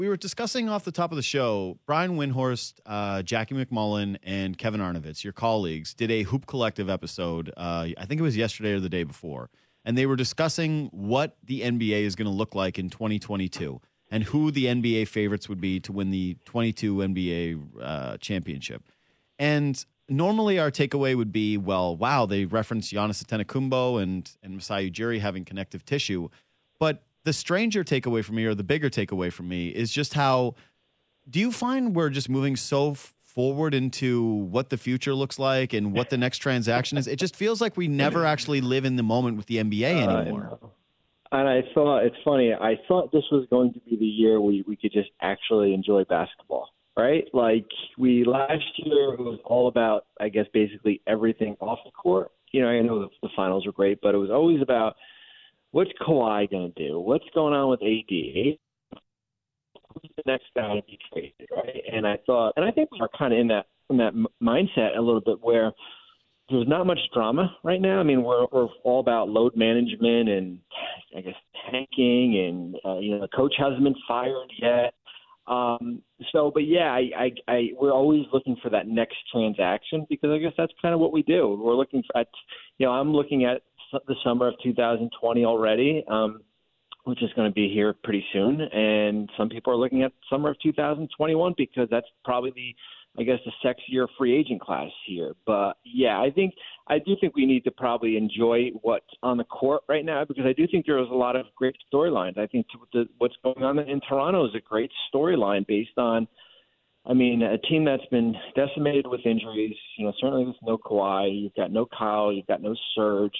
We were discussing off the top of the show, Brian Windhorst, Jackie McMullen, and Kevin Arnovitz, your colleagues, did a Hoop Collective episode. I think it was yesterday or the day before. And they were discussing what the NBA is going to look like in 2022 and who the NBA favorites would be to win the 22 NBA championship. And normally our takeaway would be, well, wow, they referenced Giannis Antetokounmpo and Masai Ujiri having connective tissue. But the stranger takeaway for me, or the bigger takeaway for me, is just how do you find we're just moving so forward into what the future looks like and what the next transaction is? It just feels like we never actually live in the moment with the NBA anymore. And I thought, it's funny, I thought this was going to be the year we could just actually enjoy basketball, right? Like last year, it was all about, I guess, basically everything off the court. You know, I know the finals were great, but it was always about, what's Kawhi going to do? What's going on with AD? Who's the next guy to be traded, right? And I think we're kind of in that mindset a little bit where there's not much drama right now. I mean, we're all about load management and, I guess, tanking, and the coach hasn't been fired yet. But yeah, we're always looking for that next transaction because I guess that's kind of what we do. We're looking at, I'm looking at the summer of 2020 already, which is going to be here pretty soon. And some people are looking at summer of 2021 because that's probably the sexier free agent class here. But yeah, I do think we need to probably enjoy what's on the court right now because I do think there is a lot of great storylines. I think what's going on in Toronto is a great storyline based on, a team that's been decimated with injuries. Certainly with no Kawhi, you've got no Kyle, you've got no Serge.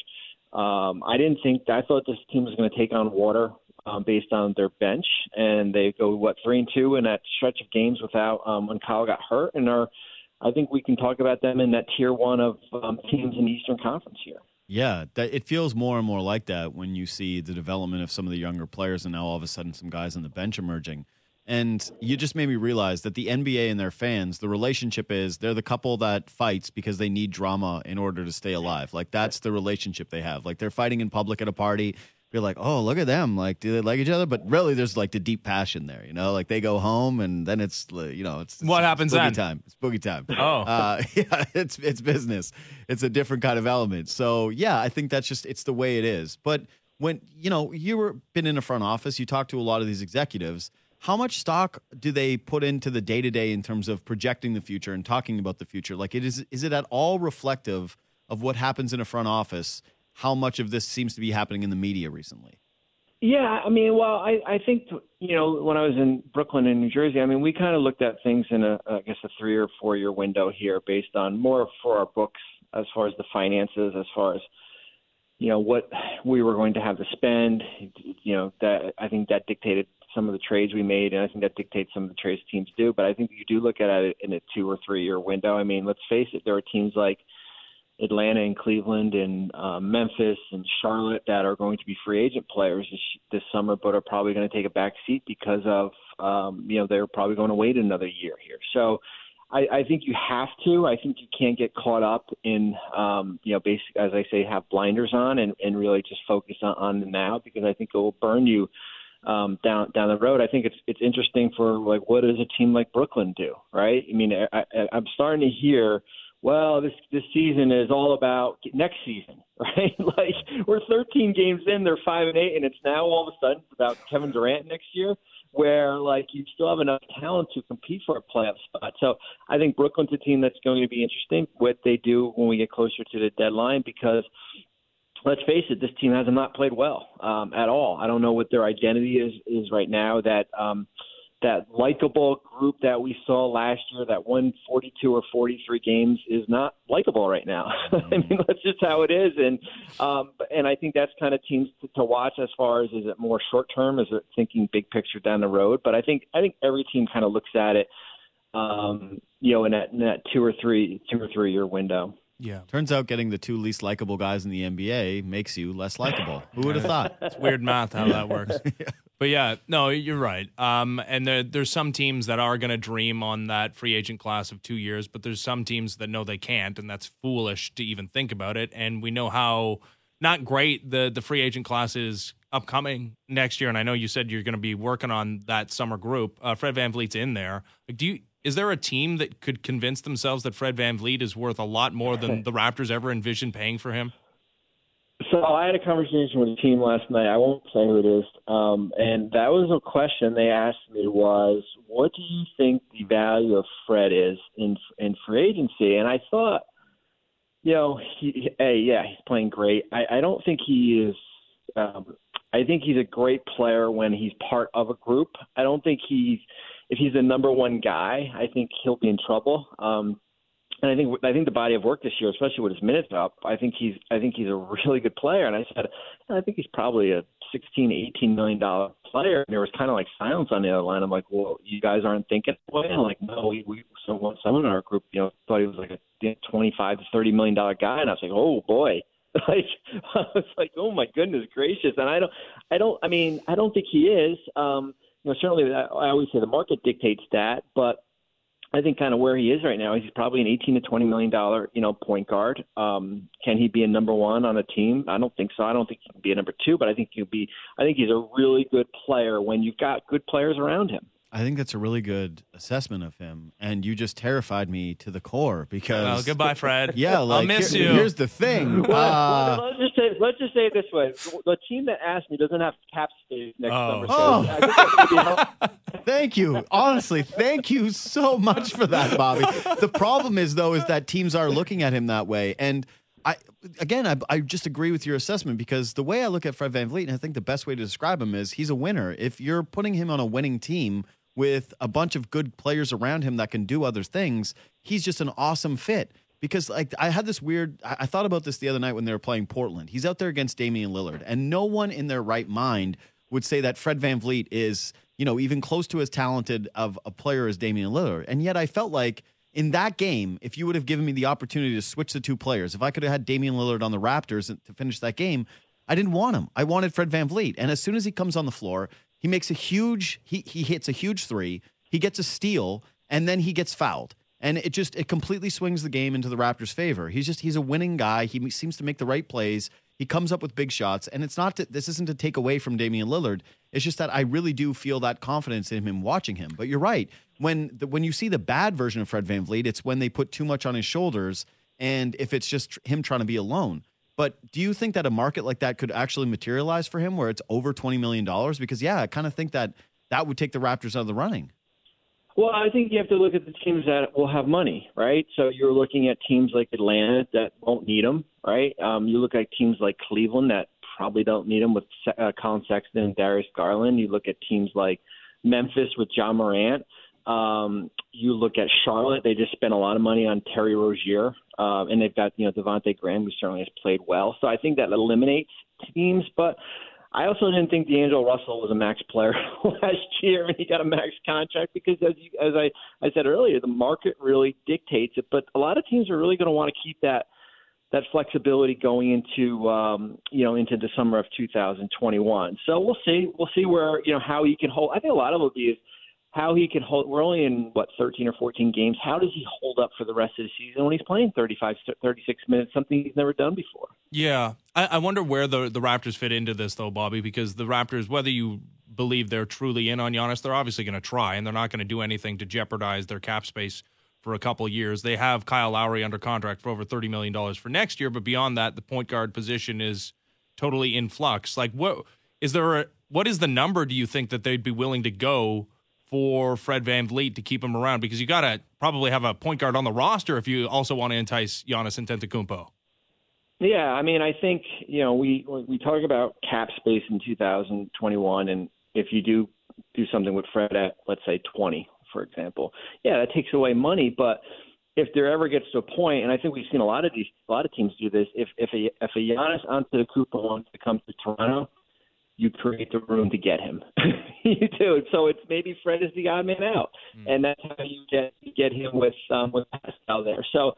I thought this team was going to take on water based on their bench, and they go 3-2 in that stretch of games without when Kyle got hurt, and I think we can talk about them in that tier one of teams in the Eastern Conference here. Yeah, it feels more and more like that when you see the development of some of the younger players, and now all of a sudden some guys on the bench emerging. And you just made me realize that the NBA and their fans, the relationship is they're the couple that fights because they need drama in order to stay alive. Like, that's the relationship they have. Like, they're fighting in public at a party. You're like, oh, look at them. Like, do they like each other? But really, there's like the deep passion there, Like, they go home and then it's what happens boogie then? Time. It's boogie time. Oh. Yeah, it's business. It's a different kind of element. So, yeah, I think it's the way it is. But when, been in a front office, you talk to a lot of these executives. How much stock do they put into the day-to-day in terms of projecting the future and talking about the future? Like, is it at all reflective of what happens in a front office, how much of this seems to be happening in the media recently? Yeah, I think, when I was in Brooklyn and New Jersey, we kind of looked at things in a 3 or 4 year window here based on more for our books as far as the finances, as far as, what we were going to have to spend, that I think that dictated some of the trades we made, and I think that dictates some of the trades teams do. But I think you do look at it in a 2 or 3 year window. Let's face it, there are teams like Atlanta and Cleveland and Memphis and Charlotte that are going to be free agent players this summer, but are probably going to take a back seat because of, they're probably going to wait another year here. So I think you have to. I think you can't get caught up in, basically, as I say, have blinders on and really just focus on the now, because I think it will burn you down the road. I think it's interesting for, like, what does a team like Brooklyn do, right? I'm starting to hear, well, this season is all about next season, right? Like, we're 13 games in, they're 5-8, and it's now all of a sudden about Kevin Durant next year, where, like, you still have enough talent to compete for a playoff spot. So I think Brooklyn's a team that's going to be interesting, what they do when we get closer to the deadline, because let's face it, this team has not played well at all. I don't know what their identity is right now. That likable group that we saw last year that won 42 or 43 games is not likable right now. That's just how it is. And I think that's kind of teams to watch as far as, is it more short term? Is it thinking big picture down the road? But I think every team kind of looks at it, in that 2 or 3 year window. Yeah. Turns out getting the 2 least likable guys in the NBA makes you less likable. Who would have thought? It's weird math how that works. Yeah. But yeah, no, you're right. And there's some teams that are going to dream on that free agent class of 2 years, but there's some teams that know they can't, and that's foolish to even think about it. And we know how not great the free agent class is upcoming next year, and I know you said you're going to be working on that summer group. Fred VanVleet's in there. Is there a team that could convince themselves that Fred VanVleet is worth a lot more than the Raptors ever envisioned paying for him? So I had a conversation with a team last night. I won't say who it is. And that was a question they asked me was, what do you think the value of Fred is in free agency? And I thought, he's playing great. I don't think he is I think he's a great player when he's part of a group. I don't think if he's the number one guy, I think he'll be in trouble. And I think the body of work this year, especially with his minutes up, I think he's a really good player. And I said, I think he's probably a $16-18 million player. And there was kind of like silence on the other line. I'm like, well, you guys aren't thinking that way? I'm like, no, someone in our group, thought he was like a $25-30 million guy. And I was like, oh boy. I was like, oh my goodness gracious. And I don't think he is. Certainly I always say the market dictates that, but I think kind of where he is right now, he's probably an $18-20 million, point guard. Can he be a number one on a team? I don't think so. I don't think he can be a number two, but I think he's a really good player when you've got good players around him. I think that's a really good assessment of him, and you just terrified me to the core because. Well, goodbye, Fred. Yeah, I'll miss you. Here's the thing. Let's just say it this way: the team that asked me doesn't have cap space next summer. Thank you. Honestly, thank you so much for that, Bobby. The problem is that teams are looking at him that way, and I just agree with your assessment because the way I look at Fred VanVleet, and I think the best way to describe him is he's a winner. If you're putting him on a winning team with a bunch of good players around him that can do other things, he's just an awesome fit. Because I thought about this the other night when they were playing Portland. He's out there against Damian Lillard, and no one in their right mind would say that Fred VanVleet is, even close to as talented of a player as Damian Lillard. And yet I felt like in that game, if you would have given me the opportunity to switch the two players, if I could have had Damian Lillard on the Raptors to finish that game, I didn't want him. I wanted Fred VanVleet. And as soon as he comes on the floor, he makes he hits a huge three, he gets a steal, and then he gets fouled. And it completely swings the game into the Raptors' favor. He's a winning guy. He seems to make the right plays. He comes up with big shots. And this isn't to take away from Damian Lillard. It's just that I really do feel that confidence in him watching him. But you're right. When you see the bad version of Fred VanVleet, it's when they put too much on his shoulders and if it's just him trying to be alone. But do you think that a market like that could actually materialize for him where it's over $20 million? Because, I kind of think that would take the Raptors out of the running. Well, I think you have to look at the teams that will have money, right? So you're looking at teams like Atlanta that won't need them, right? You look at teams like Cleveland that probably don't need them with Colin Sexton and Darius Garland. You look at teams like Memphis with John Morant. You look at Charlotte. They just spent a lot of money on Terry Rozier, and they've got Devontae Graham, who certainly has played well. So I think that eliminates teams, but I also didn't think D'Angelo Russell was a max player last year, and he got a max contract because, as I said earlier, the market really dictates it. But a lot of teams are really going to want to keep that flexibility going into into the summer of 2021. So we'll see where how he can hold. I think a lot of it will be is how he can hold. We're only in 13 or 14 games. How does he hold up for the rest of the season when he's playing 35, 36 minutes, something he's never done before? Yeah, I wonder where the Raptors fit into this, though, Bobby, because the Raptors, whether you believe they're truly in on Giannis, they're obviously going to try, and they're not going to do anything to jeopardize their cap space for a couple of years. They have Kyle Lowry under contract for over $30 million for next year, but beyond that, the point guard position is totally in flux. Like, what is the number, do you think, that they'd be willing to go for Fred VanVleet to keep him around? Because you got to probably have a point guard on the roster if you also want to entice Giannis Antetokounmpo. Yeah, I mean, I think, we talk about cap space in 2021, and if you do something with Fred at, let's say, 20, for example, that takes away money. But if there ever gets to a point, and I think we've seen a lot of teams do this, if a Giannis Antetokounmpo wants to come to Toronto, you create the room to get him. You do. So it's maybe Fred is the odd man out, and that's how you get him with Pascal there. So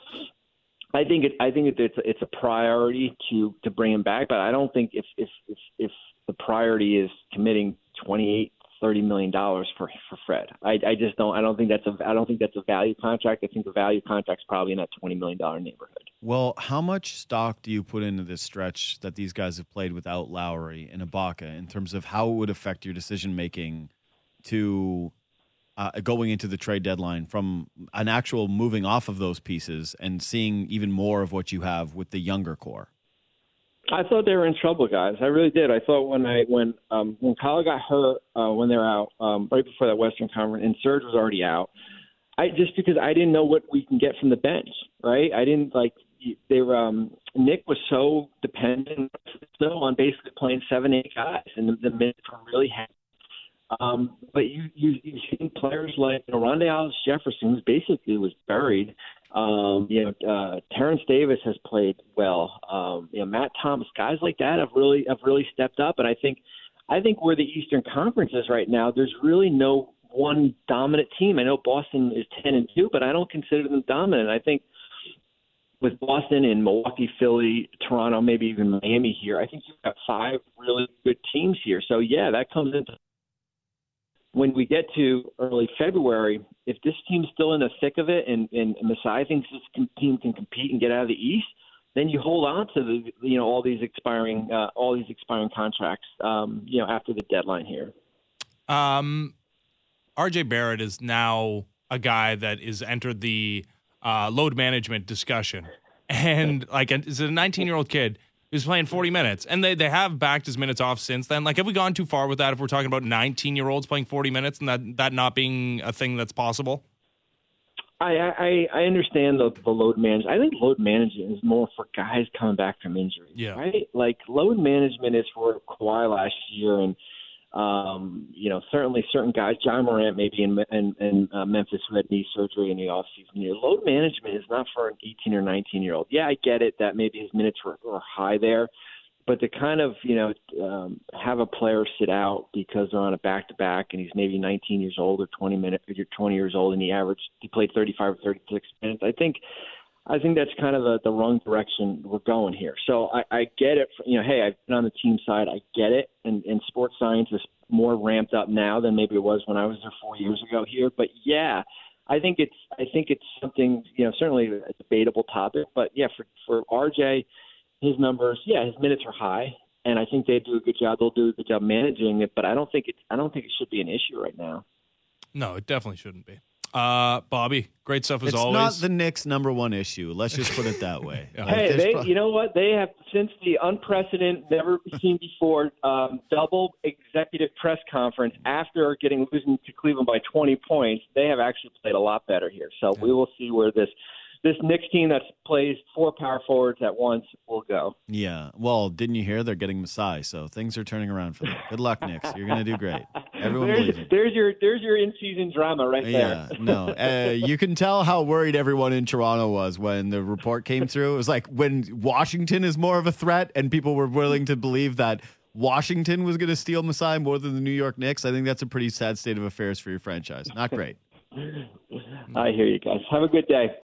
I think it's a priority to bring him back, but I don't think if the priority is committing 28, $30 million for Fred. I just don't. I don't think that's a value contract. I think the value contract's probably in that $20 million neighborhood. Well, how much stock do you put into this stretch that these guys have played without Lowry and Ibaka in terms of how it would affect your decision making to going into the trade deadline from an actual moving off of those pieces and seeing even more of what you have with the younger core? I thought they were in trouble, guys. I really did. I thought when Kyle got hurt when they were out right before that Western Conference, and Serge was already out. Because I didn't know what we can get from the bench, right? I didn't like they were. Nick was so dependent still on basically playing 7-8 guys, and the minutes were really heavy. But you see players like Rondae Hollis Jefferson, who basically was buried. Terrence Davis has played well. Matt Thomas, guys like that have really stepped up. And I think where the Eastern Conference is right now, there's really no one dominant team. I know Boston is 10-2, but I don't consider them dominant. I think with Boston and Milwaukee, Philly, Toronto, maybe even Miami here, I think you've got 5 really good teams here. So yeah, that comes into when we get to early February, if this team's still in the thick of it and Masai thinks this team can compete and get out of the East, then you hold on to all these expiring contracts after the deadline here. RJ Barrett is now a guy that is entered the load management discussion, and is a 19-year-old kid who's playing 40 minutes, and they have backed his minutes off since then. Like, have we gone too far with that if we're talking about 19-year-olds playing 40 minutes and that not being a thing that's possible? I understand the load management. I think load management is more for guys coming back from injury. Yeah. Right? Like, load management is for Kawhi last year and, certainly certain guys, John Morant maybe in Memphis who had knee surgery in the offseason. Load management is not for an 18 or 19-year-old. Yeah, I get it that maybe his minutes were high there, but to kind of, have a player sit out because they're on a back-to-back and he's maybe 19 years old or 20 years old and he played 35 or 36 minutes, I think that's kind of the wrong direction we're going here. So I get it. Hey, I've been on the team side. I get it. And sports science is more ramped up now than maybe it was when I was there 4 years ago here. But yeah, I think it's something, certainly a debatable topic. But yeah, for RJ, his numbers, his minutes are high, and I think they do a good job. They'll do a good job managing it. But I don't think it should be an issue right now. No, it definitely shouldn't be. Bobby, great stuff as always. It's not the Knicks' number one issue. Let's just put it that way. Hey, you know what? They have, since the unprecedented, never seen before, double executive press conference after losing to Cleveland by 20 points. They have actually played a lot better here. So we will see where this Knicks team that plays 4 power forwards at once will go. Yeah. Well, didn't you hear they're getting Masai? So things are turning around for them. Good luck, Knicks. You're going to do great. Everyone believes it. There's your in-season drama right there. Yeah. No. You can tell how worried everyone in Toronto was when the report came through. It was like when Washington is more of a threat and people were willing to believe that Washington was going to steal Masai more than the New York Knicks. I think that's a pretty sad state of affairs for your franchise. Not great. I hear you guys. Have a good day.